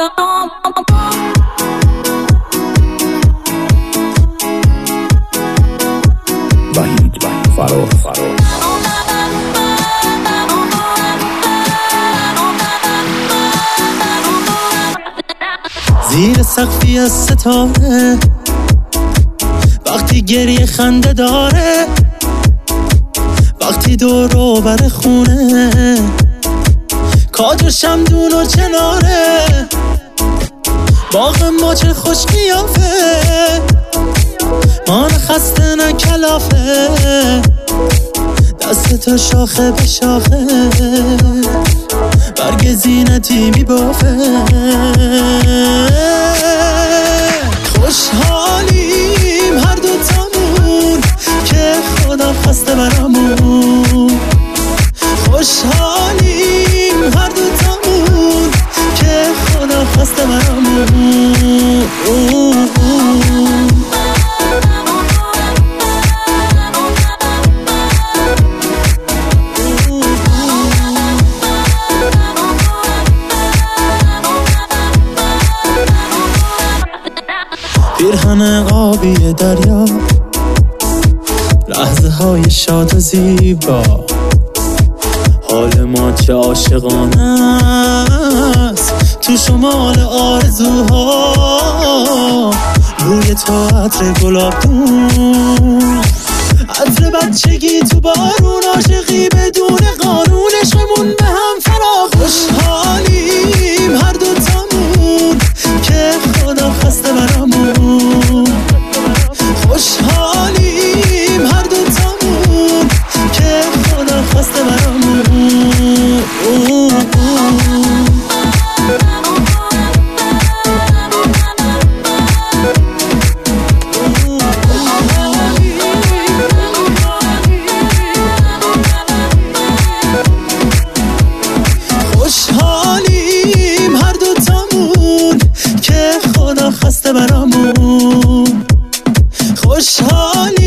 وحید فرار زیر سقفی از ستاره وقتی گریه خنده داره، وقتی دور و بر خونه کاج و شمدون و چناره، باغ ما چه خوش قیافه، ما نه خسته نه کلافه، دست تو شاخه به شاخه برگ زینتی میبافه. خوشحالیم هر دوتامون که خدا خسته برامون، خوشحالیم هر دوتامون که خدا خسته برامون. پیرهن آبی دریا، لحظه های شاد و زیبا، حال ما چه عاشقانه است تو شمال آرزوها، روی تو عطر گلابدون، عطر بچگی تو بارون، عاشقی بدون قانون، عشقمون به هم فراخ. خوشحالیم هر دوتامون که خدا خسته برامون، خوشحالیم هر دوتامون که خدا خسته برامون. خوشحالیم هر دوتامون که خدا خسته برامون، خوشحالیم